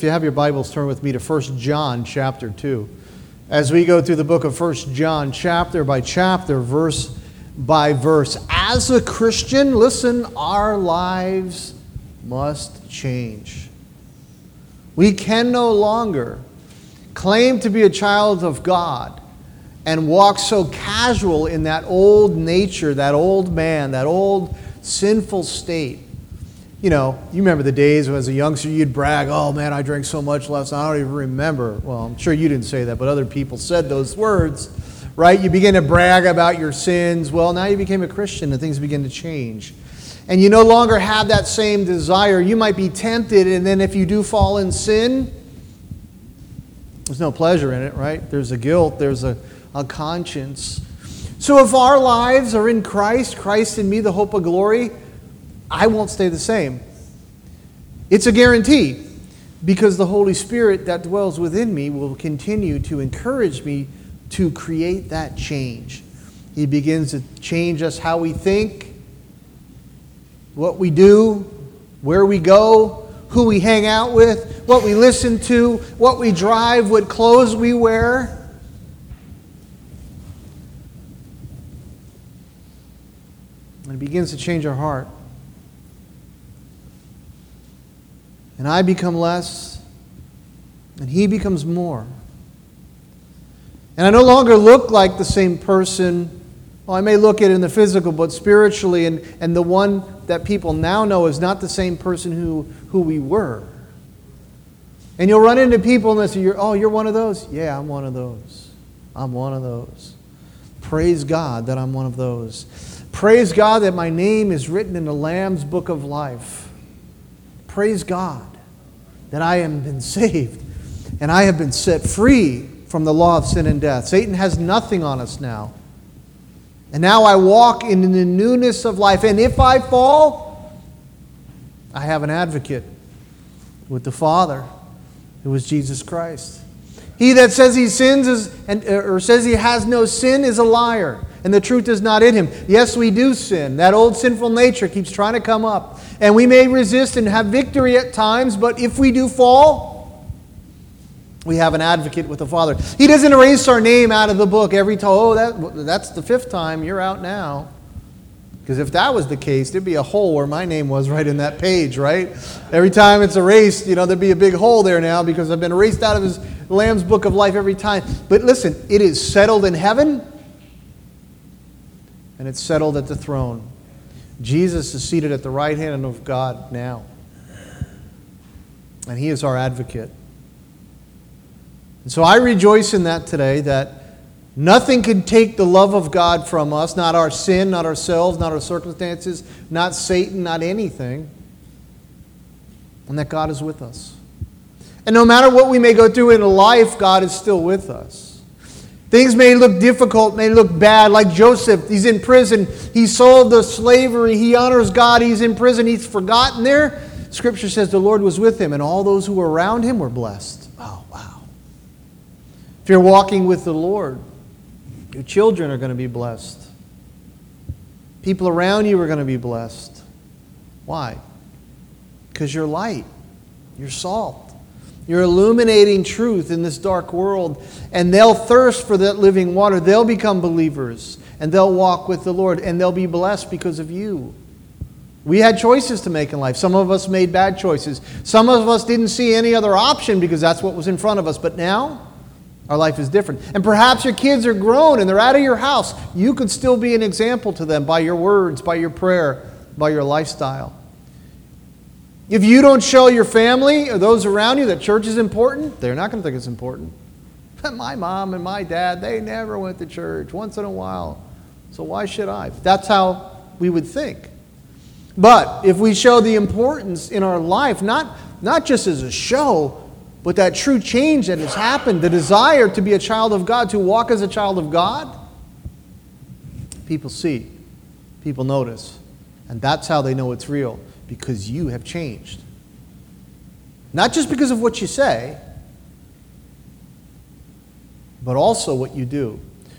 If you have your Bibles, turn with me to 1 John chapter 2. As we go through the book of 1 John chapter by chapter, verse by verse. As a Christian, listen, our lives must change. We can no longer claim to be a child of God and walk so casual in that old nature, that old man, that old sinful state. You know, you remember the days when as a youngster you'd brag, oh man, I drank so much last night, I don't even remember. Well, I'm sure you didn't say that, but other people said those words, right? You begin to brag about your sins. Well, now you became a Christian and things begin to change. And you no longer have that same desire. You might be tempted, and then if you do fall in sin, there's no pleasure in it, right? There's a guilt, there's a conscience. So if our lives are in Christ, Christ in me, the hope of glory, I won't stay the same. It's a guarantee, because the Holy Spirit that dwells within me will continue to encourage me to create that change. He begins to change us how we think, what we do, where we go, who we hang out with, what we listen to, what we drive, what clothes we wear. And it begins to change our heart. And I become less, and he becomes more. And I no longer look like the same person. Well, I may look at it in the physical, but spiritually, and the one that people now know is not the same person who we were. And you'll run into people and they'll say, you're one of those? Yeah, I'm one of those. I'm one of those. Praise God that I'm one of those. Praise God that my name is written in the Lamb's book of life. Praise God that I have been saved and I have been set free from the law of sin and death. Satan has nothing on us now. And now I walk in the newness of life. And if I fall, I have an advocate with the Father, who is Jesus Christ. He that says he sins or says he has no sin is a liar, and the truth is not in him. Yes, we do sin. That old sinful nature keeps trying to come up. And we may resist and have victory at times, but if we do fall, we have an advocate with the Father. He doesn't erase our name out of the book every time. Oh, that's the fifth time. You're out now. Because if that was the case, there'd be a hole where my name was right in that page, right? Every time it's erased, there'd be a big hole there now because I've been erased out of his Lamb's book of life every time. But listen, it is settled in heaven, and it's settled at the throne. Jesus is seated at the right hand of God now. And he is our advocate. And so I rejoice in that today, that nothing can take the love of God from us, not our sin, not ourselves, not our circumstances, not Satan, not anything. And that God is with us. And no matter what we may go through in life, God is still with us. Things may look difficult, may look bad, like Joseph. He's in prison. He sold the slavery. He honors God. He's in prison. He's forgotten there. Scripture says the Lord was with him, and all those who were around him were blessed. Oh, wow. If you're walking with the Lord, your children are going to be blessed. People around you are going to be blessed. Why? Because you're light. You're salt. You're illuminating truth in this dark world. And they'll thirst for that living water. They'll become believers. And they'll walk with the Lord. And they'll be blessed because of you. We had choices to make in life. Some of us made bad choices. Some of us didn't see any other option because that's what was in front of us. But now, our life is different. And perhaps your kids are grown and they're out of your house. You could still be an example to them by your words, by your prayer, by your lifestyle. If you don't show your family or those around you that church is important, they're not going to think it's important. My mom and my dad, they never went to church once in a while. So why should I? That's how we would think. But if we show the importance in our life, not just as a show, but that true change that has happened, the desire to be a child of God, to walk as a child of God, people see, people notice. And that's how they know it's real, because you have changed. Not just because of what you say, but also what you do.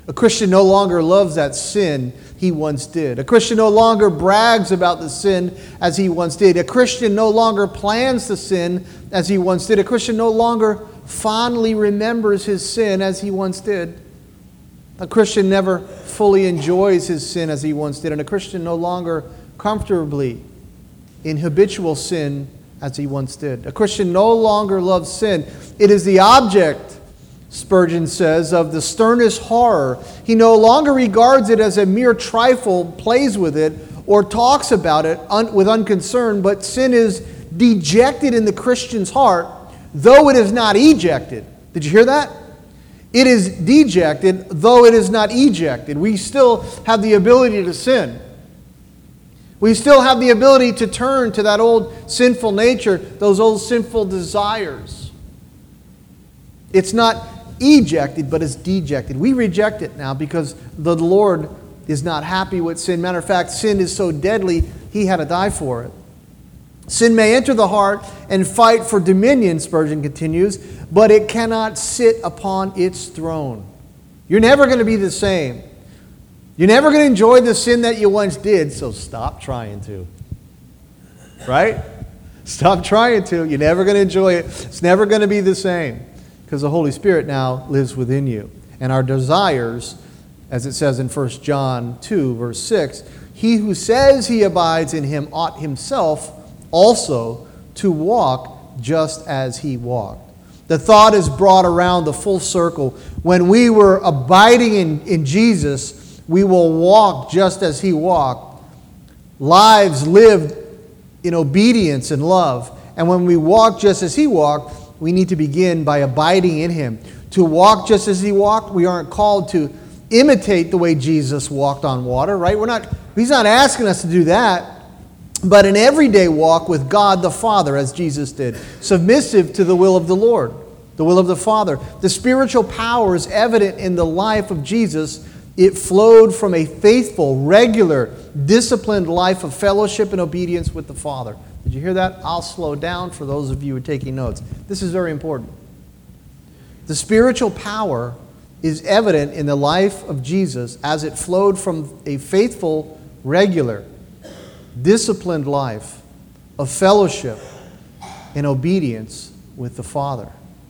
A Christian no longer loves that sin he once did. A Christian no longer brags about the sin as he once did. A Christian no longer plans to sin as he once did. A Christian no longer fondly remembers his sin as he once did. A Christian never fully enjoys his sin as he once did. And a Christian no longer comfortably in habitual sin as he once did. A Christian no longer loves sin. It is the object, Spurgeon says, of the sternest horror. He no longer regards it as a mere trifle, plays with it, or talks about it with unconcern, but sin is dejected in the Christian's heart, though it is not ejected. Did you hear that? It is dejected, though it is not ejected. We still have the ability to sin. We still have the ability to turn to that old sinful nature, those old sinful desires. It's not ejected, but it's dejected. We reject it now because the Lord is not happy with sin. Matter of fact, sin is so deadly, He had to die for it. Sin may enter the heart and fight for dominion, Spurgeon continues, but it cannot sit upon its throne. You're never going to be the same. You're never going to enjoy the sin that you once did, so stop trying to. Right? Stop trying to. You're never going to enjoy it. It's never going to be the same because the Holy Spirit now lives within you. And our desires, as it says in 1 John 2, verse 6, he who says he abides in him ought himself also to walk just as he walked. The thought is brought around the full circle. When we were abiding in Jesus, we will walk just as he walked. Lives lived in obedience and love. And when we walk just as he walked, we need to begin by abiding in him. To walk just as he walked, we aren't called to imitate the way Jesus walked on water, right? He's not asking us to do that. But an everyday walk with God the Father, as Jesus did, submissive to the will of the Lord, the will of the Father. The spiritual power is evident in the life of Jesus. It flowed from a faithful, regular, disciplined life of fellowship and obedience with the Father. Did you hear that? I'll slow down for those of you who are taking notes. This is very important. The spiritual power is evident in the life of Jesus as it flowed from a faithful, regular, disciplined life of fellowship and obedience with the Father.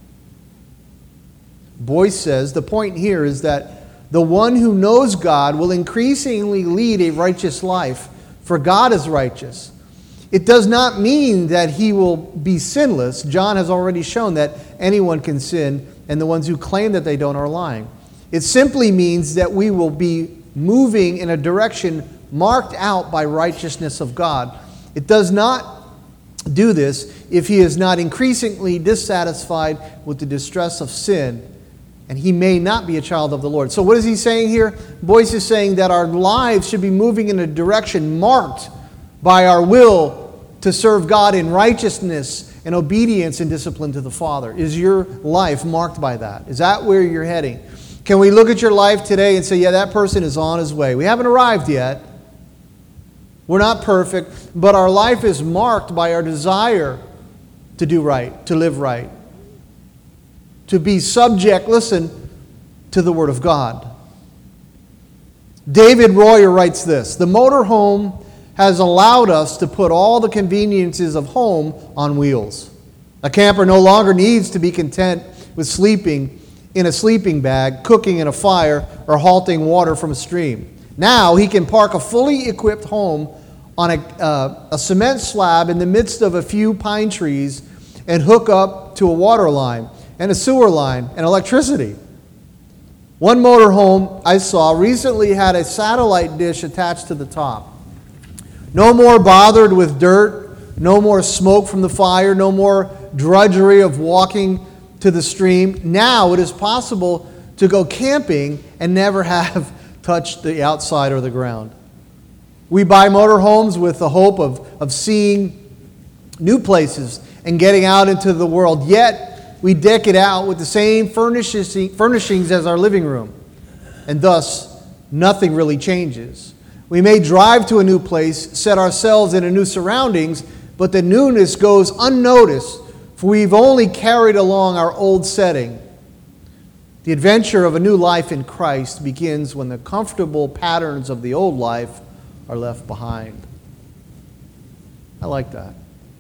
Boyce says the point here is that the one who knows God will increasingly lead a righteous life, for God is righteous. It does not mean that he will be sinless. John has already shown that anyone can sin, and the ones who claim that they don't are lying. It simply means that we will be moving in a direction marked out by righteousness of God. It does not do this if he is not increasingly dissatisfied with the distress of sin, and he may not be a child of the Lord. So what is he saying here? Boyce is saying that our lives should be moving in a direction marked by our will to serve God in righteousness and obedience and discipline to the Father. Is your life marked by that? Is that where you're heading? Can we look at your life today and say, yeah, that person is on his way? We haven't arrived yet. We're not perfect, but our life is marked by our desire to do right, to live right, to be subject, listen, to the Word of God. David Royer writes this: the motorhome has allowed us to put all the conveniences of home on wheels. A camper no longer needs to be content with sleeping in a sleeping bag, cooking in a fire, or halting water from a stream. Now he can park a fully equipped home on a cement slab in the midst of a few pine trees and hook up to a water line and a sewer line and electricity. One motorhome I saw recently had a satellite dish attached to the top. No more bothered with dirt, no more smoke from the fire, no more drudgery of walking to the stream. Now it is possible to go camping and never have touched the outside or the ground. We buy motorhomes with the hope of seeing new places and getting out into the world. Yet we deck it out with the same furnishings as our living room. And thus, nothing really changes. We may drive to a new place, set ourselves in a new surroundings, but the newness goes unnoticed, for we've only carried along our old setting. The adventure of a new life in Christ begins when the comfortable patterns of the old life are left behind. I like that.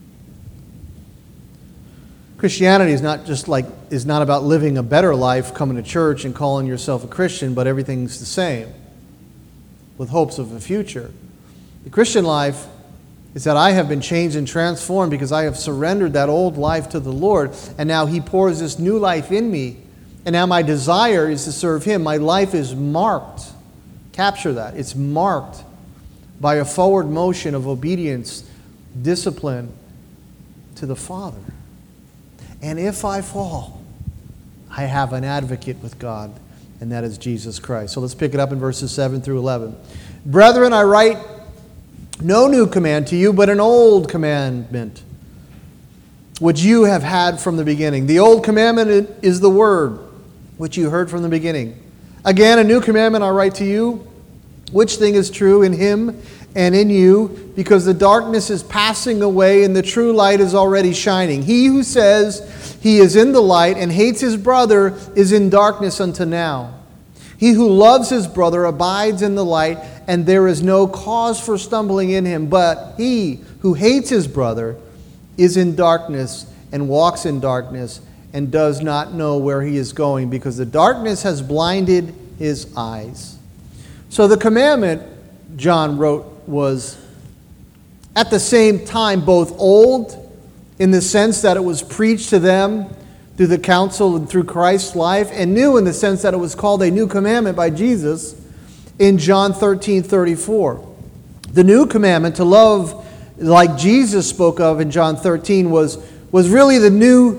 Christianity is not about living a better life, coming to church and calling yourself a Christian, but everything's the same, with hopes of a future. The Christian life is that I have been changed and transformed because I have surrendered that old life to the Lord, and now He pours this new life in me, and now my desire is to serve Him. My life is marked. Capture that. It's marked by a forward motion of obedience, discipline to the Father. And if I fall, I have an advocate with God, and that is Jesus Christ. So let's pick it up in verses 7 through 11. Brethren, I write no new command to you, but an old commandment, which you have had from the beginning. The old commandment is the word, which you heard from the beginning. Again, a new commandment I write to you, which thing is true in Him and in you, because the darkness is passing away and the true light is already shining. He who says he is in the light and hates his brother is in darkness until now. He who loves his brother abides in the light, and there is no cause for stumbling in him. But he who hates his brother is in darkness and walks in darkness and does not know where he is going, because the darkness has blinded his eyes. So the commandment, John wrote, was at the same time both old in the sense that it was preached to them through the counsel and through Christ's life, and new in the sense that it was called a new commandment by Jesus in John 13:34. The new commandment to love like Jesus spoke of in John 13 was really the new.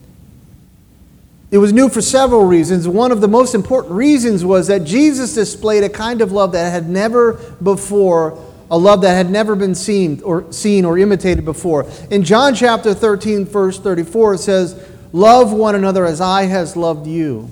It was new for several reasons. One of the most important reasons was that Jesus displayed a kind of love that had never before, a love that had never been seen or imitated before. In John chapter 13, verse 34, it says, "Love one another as I has loved you.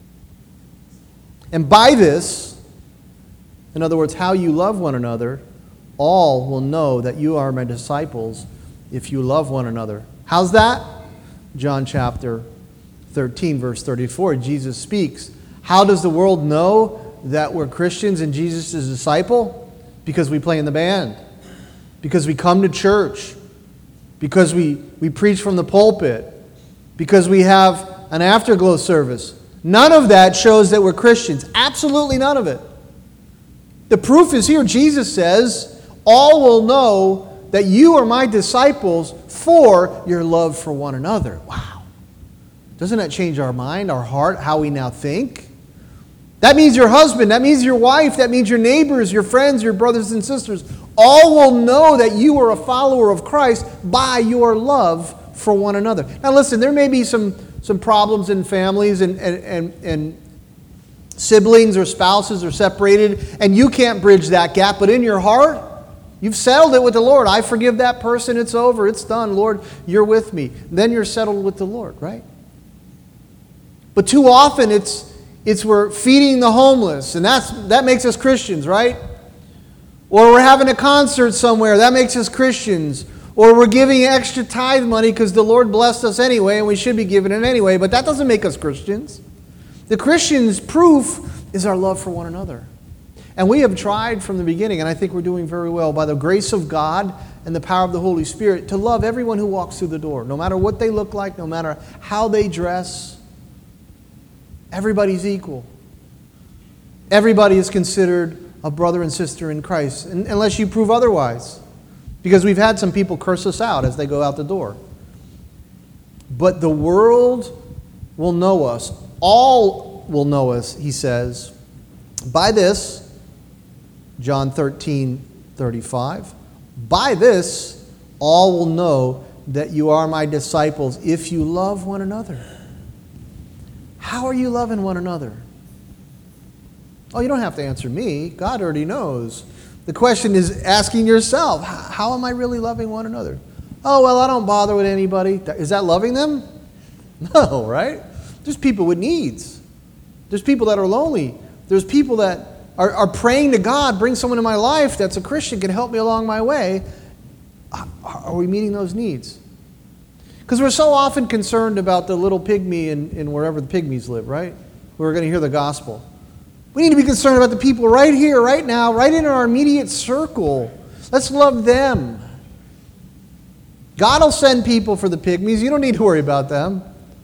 And by this," in other words, how you love one another, "all will know that you are my disciples if you love one another." How's that? John chapter 13, verse 34, Jesus speaks. How does the world know that we're Christians and Jesus is a disciple? Because we play in the band. Because we come to church. Because we preach from the pulpit. Because we have an afterglow service. None of that shows that we're Christians. Absolutely none of it. The proof is here. Jesus says, "All will know that you are my disciples for your love for one another." Wow. Doesn't that change our mind, our heart, how we now think? That means your husband, that means your wife, that means your neighbors, your friends, your brothers and sisters. All will know that you are a follower of Christ by your love for one another. Now listen, there may be some problems in families and siblings or spouses are separated, and you can't bridge that gap, but in your heart, you've settled it with the Lord. I forgive that person, it's over, it's done. Lord, you're with me. Then you're settled with the Lord, right? But too often it's we're feeding the homeless, and that makes us Christians, right? Or we're having a concert somewhere, that makes us Christians. Or we're giving extra tithe money because the Lord blessed us anyway, and we should be giving it anyway, but that doesn't make us Christians. The Christian's proof is our love for one another. And we have tried from the beginning, and I think we're doing very well, by the grace of God and the power of the Holy Spirit, to love everyone who walks through the door, no matter what they look like, no matter how they dress. Everybody's equal. Everybody is considered a brother and sister in Christ, unless you prove otherwise. Because we've had some people curse us out as they go out the door. But the world will know us. All will know us, he says. By this, John 13:35, by this, all will know that you are my disciples if you love one another. How are you loving one another? Oh, you don't have to answer me. God already knows. The question is asking yourself, how am I really loving one another? Oh, well, I don't bother with anybody. Is that loving them? No, right? There's people with needs. There's people that are lonely. There's people that are praying to God, bring someone in my life that's a Christian, can help me along my way. Are we meeting those needs? Because we're so often concerned about the little pygmy in wherever the pygmies live, right? who are going to hear the gospel. We need to be concerned about the people right here, right now, right in our immediate circle. Let's love them. God will send people for the pygmies. You don't need to worry about them.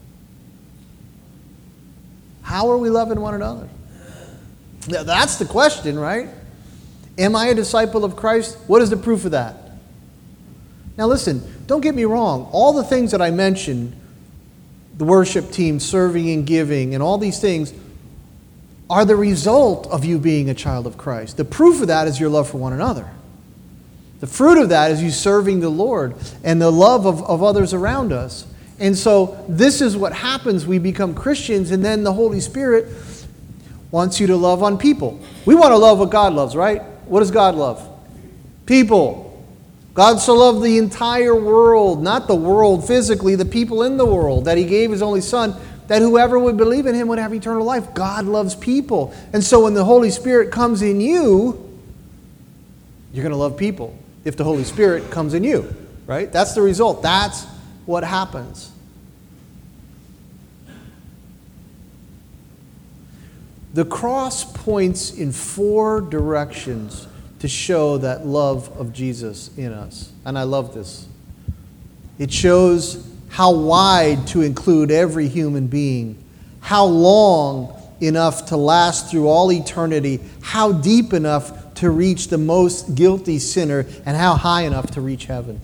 How are we loving one another? Now, that's the question, right? Am I a disciple of Christ? What is the proof of that? Now listen, don't get me wrong. All the things that I mentioned, the worship team, serving and giving, and all these things are the result of you being a child of Christ. The proof of that is your love for one another. The fruit of that is you serving the Lord and the love of others around us. And so this is what happens. We become Christians, and then the Holy Spirit wants you to love on people. We want to love what God loves, right? What does God love? People. God so loved the entire world, not the world physically, the people in the world, that He gave His only Son, that whoever would believe in Him would have eternal life. God loves people. And so when the Holy Spirit comes in you, you're going to love people. If the Holy Spirit comes in you, right? That's the result. That's what happens. The cross points in 4 directions to show that love of Jesus in us. And I love this. It shows how wide to include every human being, how long enough to last through all eternity, how deep enough to reach the most guilty sinner, and how high enough to reach heaven.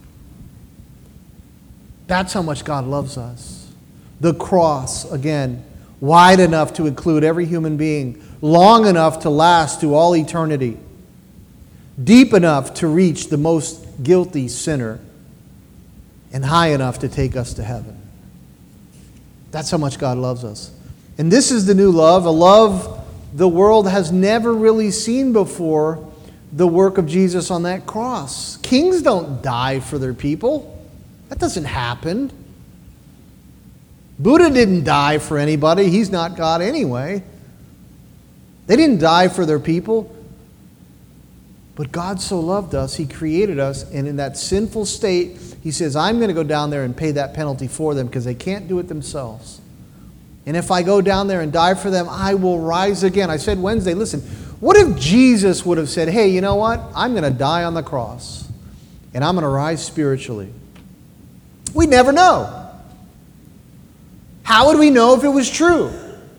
That's how much God loves us. The cross, again, wide enough to include every human being, long enough to last through all eternity, deep enough to reach the most guilty sinner, and high enough to take us to heaven. That's how much God loves us. And this is the new love, a love the world has never really seen before, the work of Jesus on that cross. Kings don't die for their people. That doesn't happen. Buddha didn't die for anybody. He's not God anyway. They didn't die for their people. But God so loved us, He created us, and in that sinful state, He says, I'm going to go down there and pay that penalty for them because they can't do it themselves. And if I go down there and die for them, I will rise again. I said Wednesday, listen, what if Jesus would have said, hey, you know what? I'm going to die on the cross, and I'm going to rise spiritually. We'd never know. How would we know if it was true?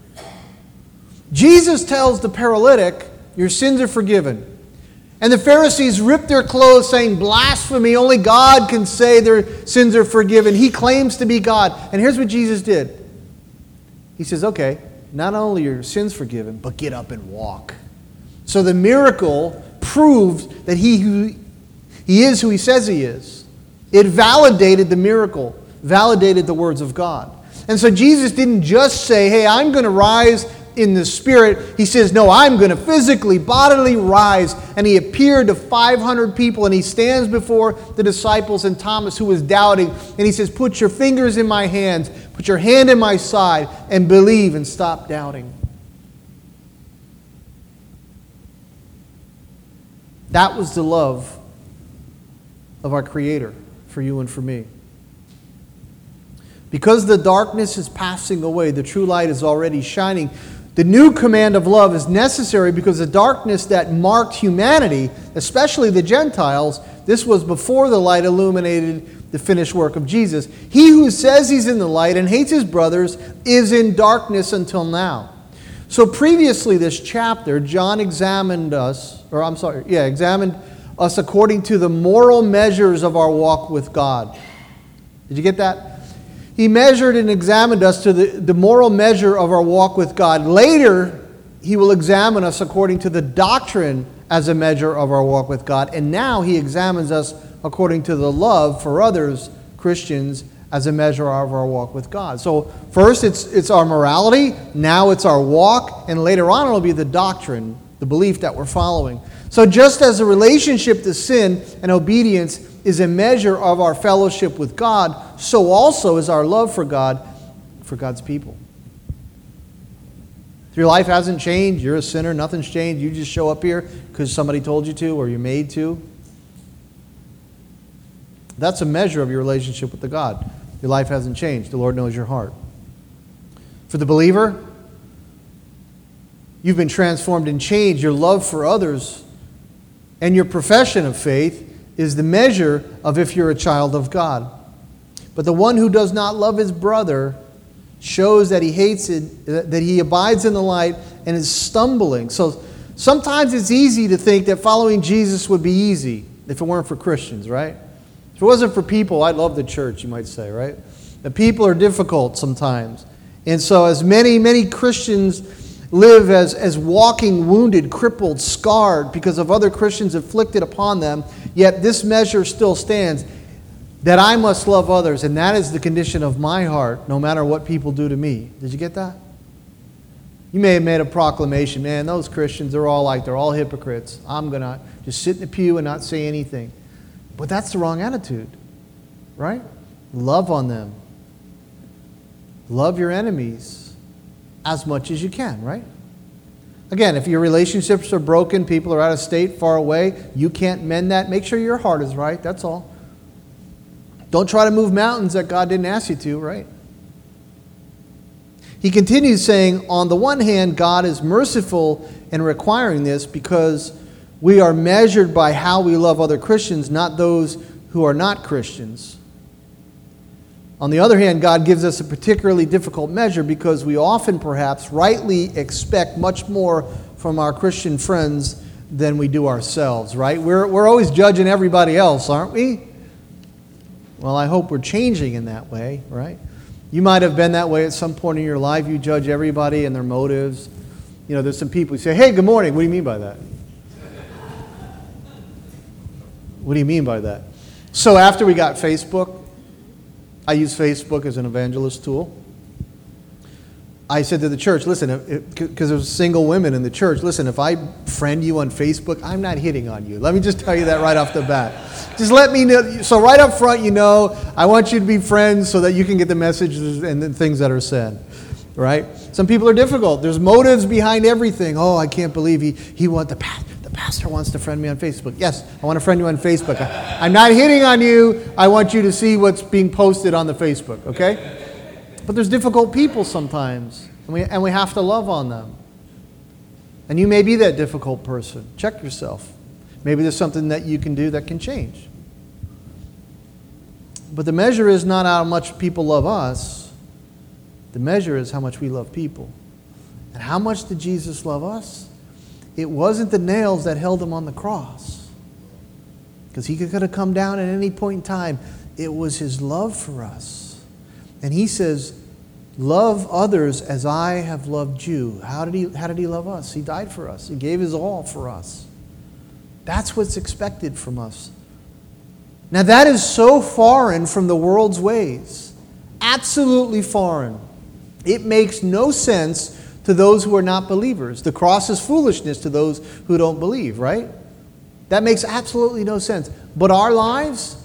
Jesus tells the paralytic, your sins are forgiven. And the Pharisees ripped their clothes saying, blasphemy, only God can say their sins are forgiven. He claims to be God. And here's what Jesus did. He says, okay, not only are your sins forgiven, but get up and walk. So the miracle proved that He is who He says He is. It validated the miracle, validated the words of God. And so Jesus didn't just say, hey, I'm going to rise in the Spirit. He says, no, I'm going to physically, bodily rise. And He appeared to 500 people, and He stands before the disciples and Thomas, who was doubting. And He says, put your fingers in my hands, put your hand in my side, and believe and stop doubting. That was the love of our Creator for you and for me. Because the darkness is passing away, the true light is already shining. The new command of love is necessary because the darkness that marked humanity, especially the Gentiles, this was before the light illuminated the finished work of Jesus. He who says he's in the light and hates his brothers is in darkness until now. So previously this chapter, John examined us according to the moral measures of our walk with God. Did you get that? He measured and examined us to the moral measure of our walk with God. Later, He will examine us according to the doctrine as a measure of our walk with God. And now He examines us according to the love for others, Christians, as a measure of our walk with God. So first it's our morality, now it's our walk, and later on it'll be the doctrine, the belief that we're following. So just as a relationship to sin and obedience is a measure of our fellowship with God, so also is our love for God, for God's people. If your life hasn't changed, you're a sinner, nothing's changed, you just show up here because somebody told you to or you're made to, that's a measure of your relationship with the God. Your life hasn't changed. The Lord knows your heart. For the believer, you've been transformed and changed, your love for others, and your profession of faith is the measure of if you're a child of God. But the one who does not love his brother shows that he hates it, that he abides in the light and is stumbling. So sometimes it's easy to think that following Jesus would be easy if it weren't for Christians, right? If it wasn't for people, I'd love the church, you might say, right? The people are difficult sometimes. And so as many Christians live as walking wounded, crippled, scarred because of other Christians inflicted upon them, yet this measure still stands, that I must love others, and that is the condition of my heart, no matter what people do to me. Did you get that? You may have made a proclamation, man, those Christians, they're all hypocrites. I'm going to just sit in the pew and not say anything. But that's the wrong attitude, right? Love on them. Love your enemies as much as you can, right? Again, if your relationships are broken, people are out of state, far away, you can't mend that, make sure your heart is right, that's all. Don't try to move mountains that God didn't ask you to, right? He continues saying, on the one hand, God is merciful in requiring this because we are measured by how we love other Christians, not those who are not Christians. On the other hand, God gives us a particularly difficult measure because we often perhaps rightly expect much more from our Christian friends than we do ourselves, right? We're always judging everybody else, aren't we? Well, I hope we're changing in that way, right? You might have been that way at some point in your life. You judge everybody and their motives. You know, there's some people who say, hey, good morning. What do you mean by that? What do you mean by that? So after we got Facebook, I use Facebook as an evangelist tool. I said to the church, listen, because there's single women in the church, listen, if I friend you on Facebook, I'm not hitting on you. Let me just tell you that right off the bat. Just let me know. So right up front, you know, I want you to be friends so that you can get the messages and the things that are said, right? Some people are difficult. There's motives behind everything. Oh, I can't believe the pastor wants to friend me on Facebook. Yes, I want to friend you on Facebook. I'm not hitting on you. I want you to see what's being posted on the Facebook, okay? But there's difficult people sometimes, and we have to love on them. And you may be that difficult person. Check yourself. Maybe there's something that you can do that can change. But the measure is not how much people love us. The measure is how much we love people. And how much did Jesus love us? It wasn't the nails that held him on the cross, because he could have come down at any point in time. It was his love for us. And he says, love others as I have loved you. How did he love us? He died for us. He gave his all for us. That's what's expected from us. Now that is so foreign from the world's ways. Absolutely foreign. It makes no sense to those who are not believers. The cross is foolishness to those who don't believe, right? That makes absolutely no sense. But our lives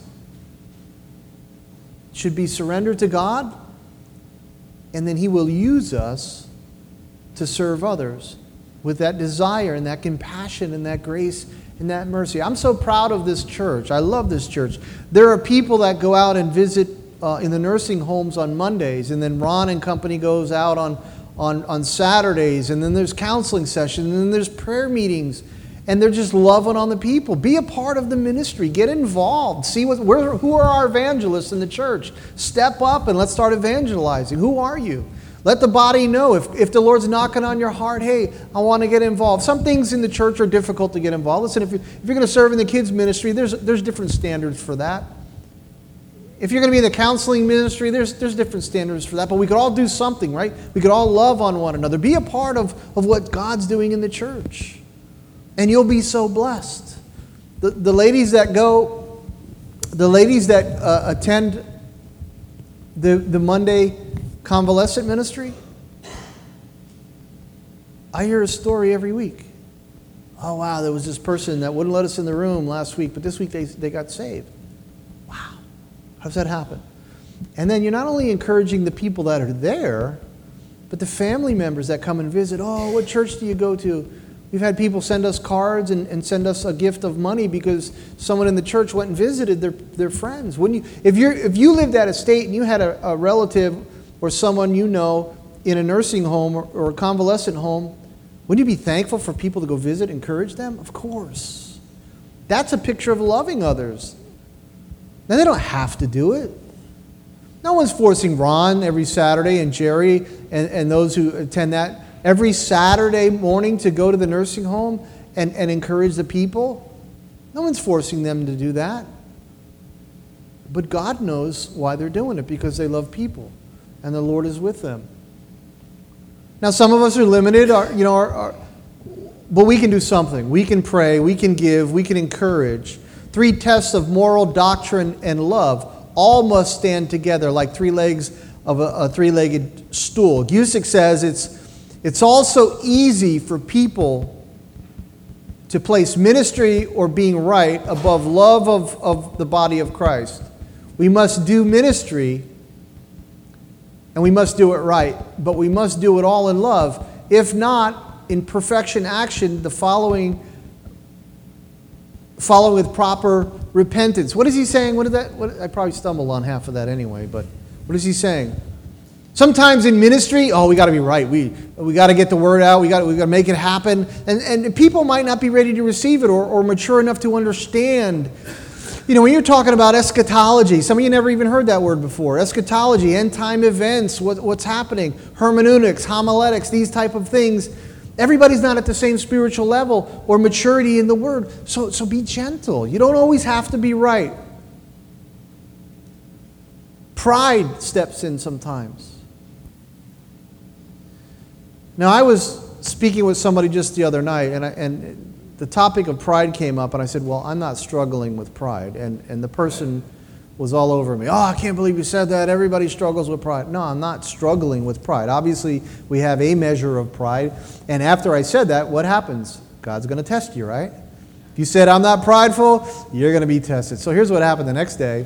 should be surrendered to God, and then he will use us to serve others with that desire and that compassion and that grace and that mercy. I'm so proud of this church. I love this church. There are people that go out and visit in the nursing homes on Mondays, and then Ron and company goes out on Saturdays, and then there's counseling sessions, and then there's prayer meetings, and they're just loving on the people. Be a part of the ministry. Get involved. See who are our evangelists in the church. Step up and let's start evangelizing. Who are you? Let the body know if the Lord's knocking on your heart, hey, I want to get involved. Some things in the church are difficult to get involved. Listen, if you're going to serve in the kids ministry, there's different standards for that. If you're going to be in the counseling ministry, there's different standards for that. But we could all do something, right? We could all love on one another. Be a part of what God's doing in the church. And you'll be so blessed. The ladies that attend the Monday convalescent ministry, I hear a story every week. Oh, wow, there was this person that wouldn't let us in the room last week, but this week they got saved. Wow, how does that happen? And then you're not only encouraging the people that are there, but the family members that come and visit. Oh, what church do you go to? We've had people send us cards and send us a gift of money because someone in the church went and visited their friends. Wouldn't you? If you lived at a state and you had a relative or someone you know in a nursing home or a convalescent home, Wouldn't you be thankful for people to go visit, encourage them? Of course. That's a picture of loving others. Now, they don't have to do it. No one's forcing Ron every Saturday and Jerry and those who attend that every Saturday morning to go to the nursing home and encourage the people. No one's forcing them to do that. But God knows why they're doing it, because they love people and the Lord is with them. Now, some of us are limited, but we can do something. We can pray, we can give, we can encourage. 3 tests of moral doctrine and love all must stand together like 3 legs of a 3-legged stool. Gusick says it's also easy for people to place ministry or being right above love of the body of Christ. We must do ministry and we must do it right, but we must do it all in love. If not, in perfection action, the following with proper repentance. What is he saying? I probably stumbled on half of that anyway, but what is he saying? Sometimes in ministry, we got to be right. We got to get the word out. We got to make it happen. And people might not be ready to receive it or mature enough to understand. When you're talking about eschatology, some of you never even heard that word before. Eschatology, end time events, what's happening, hermeneutics, homiletics, these type of things. Everybody's not at the same spiritual level or maturity in the word. So be gentle. You don't always have to be right. Pride steps in sometimes. Now, I was speaking with somebody just the other night, and the topic of pride came up, and I said, well, I'm not struggling with pride. And the person was all over me. I can't believe you said that. Everybody struggles with pride. No, I'm not struggling with pride. Obviously, we have a measure of pride. And after I said that, what happens? God's going to test you, right? If you said, I'm not prideful, you're going to be tested. So here's what happened the next day.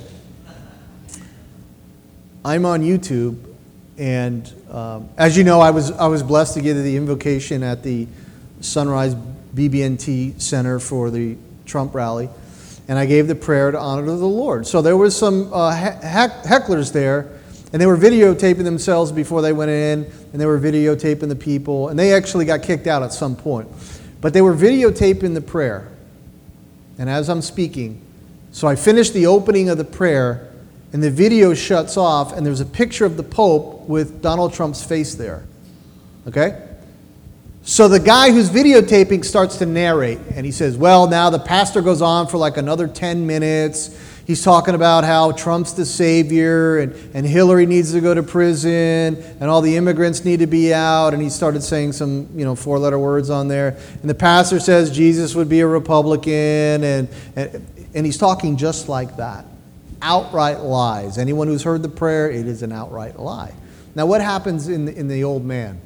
I'm on YouTube, and as you know, I was blessed to give the invocation at the Sunrise BB&T Center for the Trump rally, and I gave the prayer to honor the Lord. So there was some hecklers there, and they were videotaping themselves before they went in, and they were videotaping the people, and they actually got kicked out at some point. But they were videotaping the prayer, and as I'm speaking, so I finished the opening of the prayer, and the video shuts off, and there's a picture of the Pope with Donald Trump's face there. Okay? So the guy who's videotaping starts to narrate, and he says, well, now the pastor goes on for like another 10 minutes. He's talking about how Trump's the savior, and Hillary needs to go to prison, and all the immigrants need to be out, and he started saying some 4-letter words on there. And the pastor says Jesus would be a Republican, and he's talking just like that. Outright lies. Anyone who's heard the prayer, it is an outright lie. Now, what happens in the old man?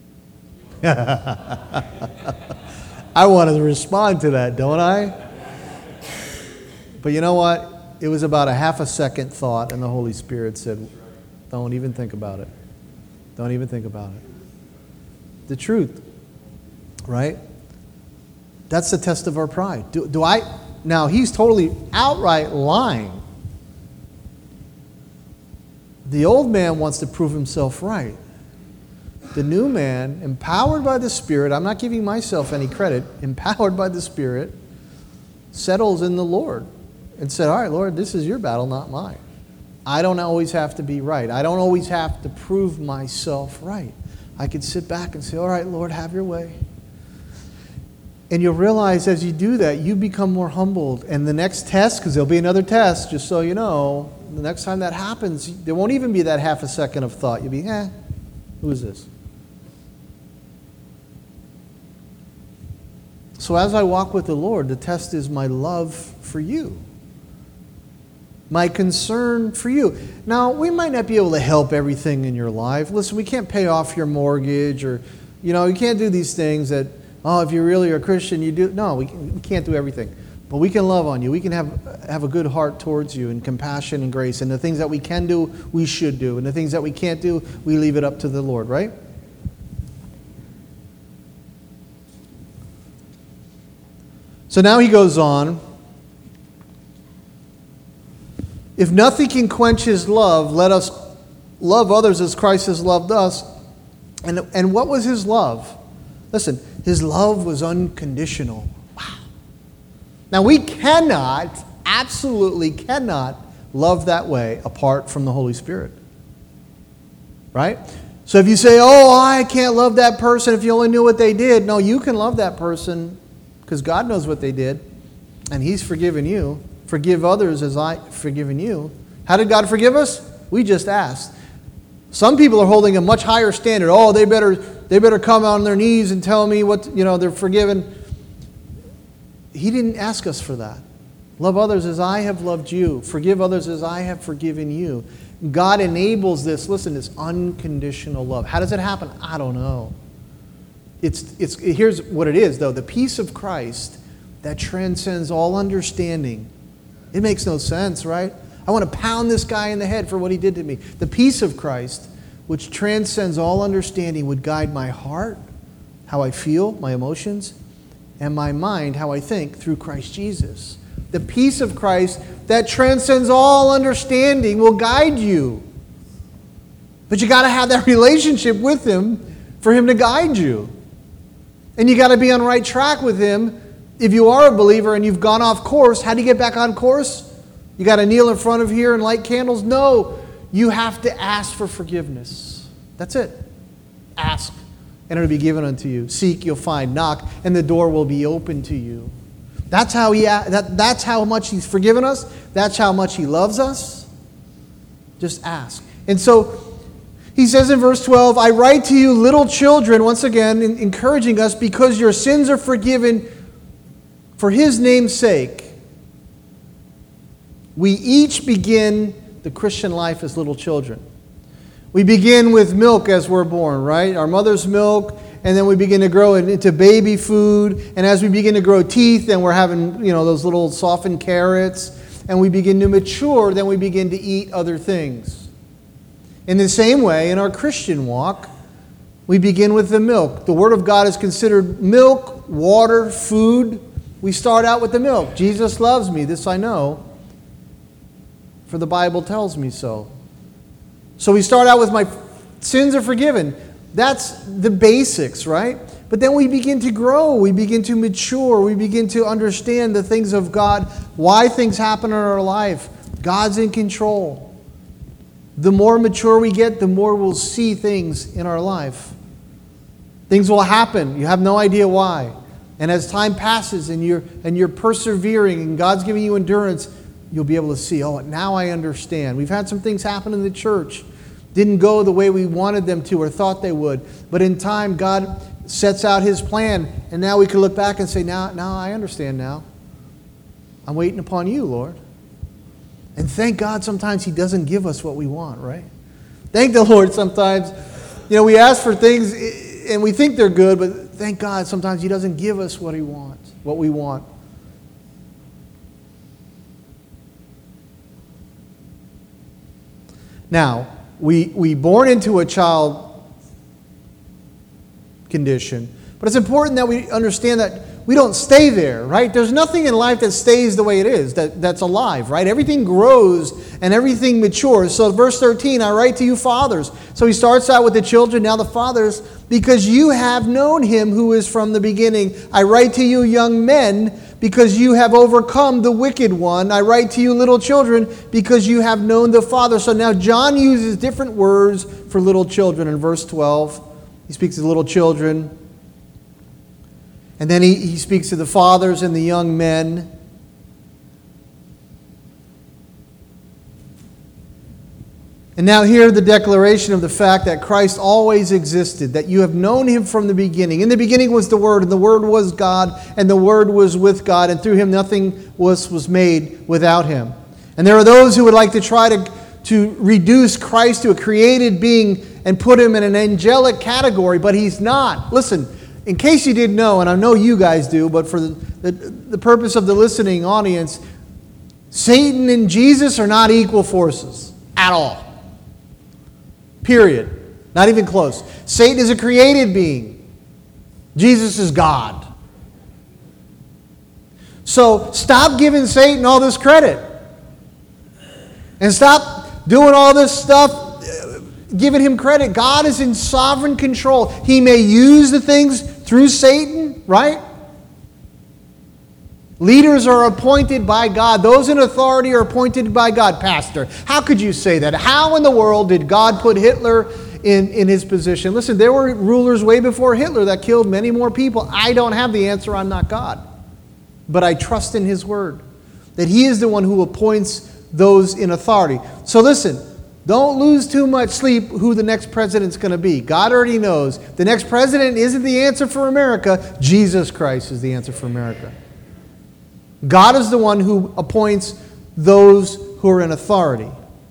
I want to respond to that, don't I? But you know what? It was about a half a second thought, and the Holy Spirit said, don't even think about it. Don't even think about it. The truth, right? That's the test of our pride. Now, he's totally outright lying. The old man wants to prove himself right. The new man, empowered by the Spirit, I'm not giving myself any credit, empowered by the Spirit, settles in the Lord and said, all right, Lord, this is your battle, not mine. I don't always have to be right. I don't always have to prove myself right. I can sit back and say, all right, Lord, have your way. And you'll realize as you do that, you become more humbled. And the next test, because there'll be another test, just so you know, the next time that happens, there won't even be that half a second of thought. You'll be, who is this? So as I walk with the Lord, the test is my love for you. My concern for you. Now, we might not be able to help everything in your life. Listen, we can't pay off your mortgage, or, you can't do these things that, if you really are a Christian, you do. No, we can't do everything. But we can love on you. We can have a good heart towards you, and compassion and grace. And the things that we can do, we should do. And the things that we can't do, we leave it up to the Lord, right? So now he goes on. If nothing can quench his love, let us love others as Christ has loved us. And what was his love? Listen, His love was unconditional. Wow. Now we cannot, absolutely cannot love that way apart from the Holy Spirit. Right? So if you say, oh, I can't love that person if you only knew what they did. No, you can love that person because God knows what they did. And He's forgiven you. Forgive others as I've forgiven you. How did God forgive us? We just asked. Some people are holding a much higher standard. Oh, they better come on their knees and tell me what, they're forgiven. He didn't ask us for that. Love others as I have loved you. Forgive others as I have forgiven you. God enables this, listen, this unconditional love. How does it happen? I don't know. Here's what it is, though. The peace of Christ that transcends all understanding. It makes no sense, right? I want to pound this guy in the head for what he did to me. The peace of Christ, which transcends all understanding, would guide my heart, how I feel, my emotions, and my mind, how I think, through Christ Jesus. The peace of Christ that transcends all understanding will guide you. But you got to have that relationship with Him for Him to guide you. And you got to be on the right track with Him. If you are a believer and you've gone off course, how do you get back on course? You got to kneel in front of here and light candles? No. You have to ask for forgiveness. That's it. Ask, and it'll be given unto you. Seek, you'll find. Knock, and the door will be open to you. That's how much He's forgiven us. That's how much He loves us. Just ask. And so He says in verse 12, I write to you, little children, once again, encouraging us, because your sins are forgiven for His name's sake. We each begin the Christian life as little children. We begin with milk as we're born, right? Our mother's milk, and then we begin to grow into baby food. And as we begin to grow teeth, then we're having, those little softened carrots. And we begin to mature, then we begin to eat other things. In the same way, in our Christian walk, we begin with the milk. The Word of God is considered milk, water, food. We start out with the milk. Jesus loves me, this I know, for the Bible tells me so. So we start out with my sins are forgiven. That's the basics, right? But then we begin to grow. We begin to mature. We begin to understand the things of God, why things happen in our life. God's in control. The more mature we get, the more we'll see things in our life. Things will happen. You have no idea why. And as time passes and you're persevering and God's giving you endurance, you'll be able to see, oh, now I understand. We've had some things happen in the church. Didn't go the way we wanted them to or thought they would. But in time, God sets out His plan. And now we can look back and say, now I understand now. I'm waiting upon you, Lord. And thank God sometimes He doesn't give us what we want, right? Thank the Lord sometimes. We ask for things and we think they're good, but thank God sometimes He doesn't give us what we want. Now, we born into a child condition, but it's important that we understand that we don't stay there, right? There's nothing in life that stays the way it is, that's alive, right? Everything grows and everything matures. So verse 13, I write to you fathers. So he starts out with the children, now the fathers, because you have known Him who is from the beginning. I write to you young men, because you have overcome the wicked one. I write to you little children, because you have known the Father. So now John uses different words for little children. In verse 12, he speaks to little children. And then he speaks to the fathers and the young men. And now here the declaration of the fact that Christ always existed, that you have known Him from the beginning. In the beginning was the Word, and the Word was God, and the Word was with God, and through Him nothing was made without Him. And there are those who would like to try to reduce Christ to a created being and put Him in an angelic category, but He's not. Listen, in case you didn't know, and I know you guys do, but for the purpose of the listening audience, Satan and Jesus are not equal forces at all. Period. Not even close. Satan is a created being. Jesus is God. So stop giving Satan all this credit. And stop doing all this stuff, giving him credit. God is in sovereign control. He may use the things through Satan, right? Leaders are appointed by God. Those in authority are appointed by God. Pastor, how could you say that? How in the world did God put Hitler in his position? Listen, there were rulers way before Hitler that killed many more people. I don't have the answer. I'm not God. But I trust in His Word, that He is the one who appoints those in authority. So listen, don't lose too much sleep who the next president's going to be. God already knows. The next president isn't the answer for America. Jesus Christ is the answer for America. God is the one who appoints those who are in authority.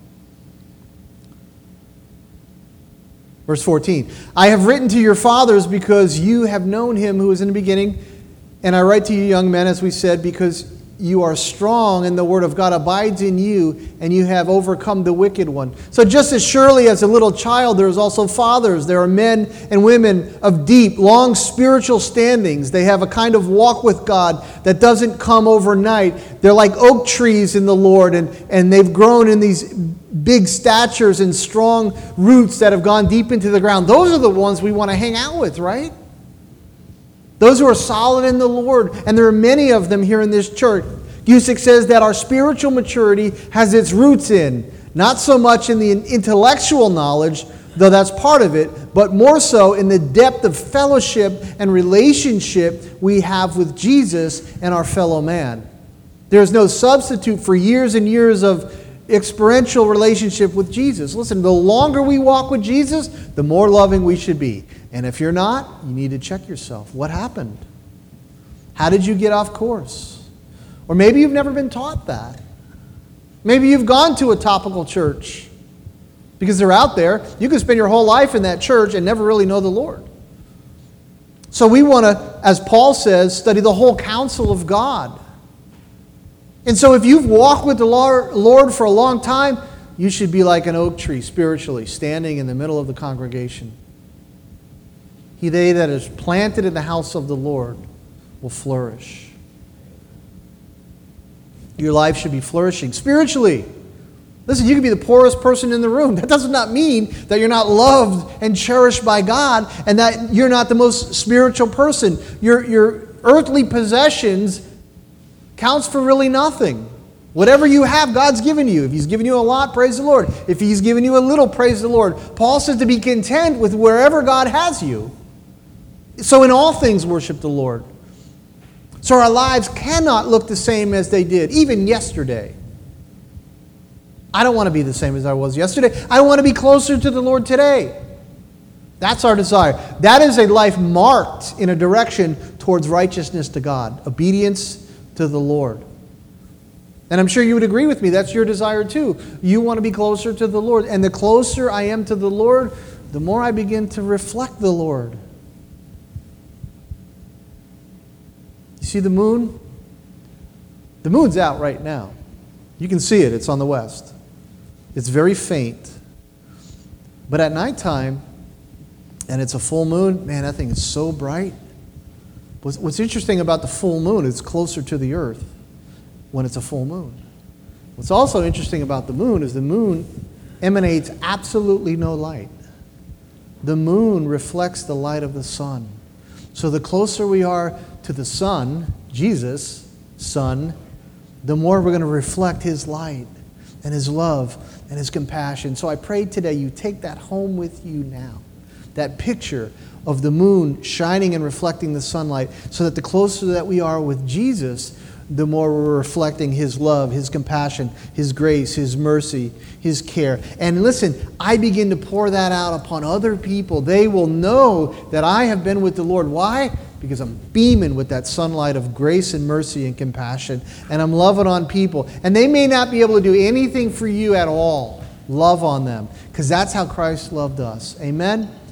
Verse 14, I have written to your fathers because you have known Him who is in the beginning. And I write to you, young men, as we said, because you are strong and the word of God abides in you, and you have overcome the wicked one. So just as surely as a little child, there is also fathers. There are men and women of deep, long spiritual standings. They have a kind of walk with God that doesn't come overnight. They're like oak trees in the Lord, and they've grown in these big statures and strong roots that have gone deep into the ground. Those are the ones we want to hang out with, right? Those who are solid in the Lord, and there are many of them here in this church. Gusick says that our spiritual maturity has its roots in, not so much in the intellectual knowledge, though that's part of it, but more so in the depth of fellowship and relationship we have with Jesus and our fellow man. There is no substitute for years and years of experiential relationship with Jesus. Listen, the longer we walk with Jesus, the more loving we should be. And if you're not, you need to check yourself. What happened? How did you get off course? Or maybe you've never been taught that. Maybe you've gone to a topical church because they're out there. You can spend your whole life in that church and never really know the Lord. So we want to, as Paul says, study the whole counsel of God. And so if you've walked with the Lord for a long time, you should be like an oak tree spiritually, standing in the middle of the congregation. He that is planted in the house of the Lord will flourish. Your life should be flourishing spiritually. Listen, you can be the poorest person in the room. That does not mean that you're not loved and cherished by God and that you're not the most spiritual person. Your earthly possessions counts for really nothing. Whatever you have, God's given you. If He's given you a lot, praise the Lord. If He's given you a little, praise the Lord. Paul says to be content with wherever God has you. So in all things, worship the Lord. So our lives cannot look the same as they did, even yesterday. I don't want to be the same as I was yesterday. I want to be closer to the Lord today. That's our desire. That is a life marked in a direction towards righteousness to God, obedience to the Lord. And I'm sure you would agree with me, that's your desire too. You want to be closer to the Lord. And the closer I am to the Lord, the more I begin to reflect the Lord. You see the moon? The moon's out right now. You can see it. It's on the west. It's very faint. But at nighttime, and it's a full moon, man, that thing is so bright. What's interesting about the full moon is it's closer to the earth when it's a full moon. What's also interesting about the moon is the moon emanates absolutely no light. The moon reflects the light of the sun. So the closer we are to the sun, Jesus, Son, the more we're going to reflect His light and His love and His compassion. So I pray today you take that home with you now. That picture of the moon shining and reflecting the sunlight, so that the closer that we are with Jesus, the more we're reflecting His love, His compassion, His grace, His mercy, His care. And listen, I begin to pour that out upon other people. They will know that I have been with the Lord. Why? Because I'm beaming with that sunlight of grace and mercy and compassion, and I'm loving on people. And they may not be able to do anything for you at all. Love on them, because that's how Christ loved us. Amen?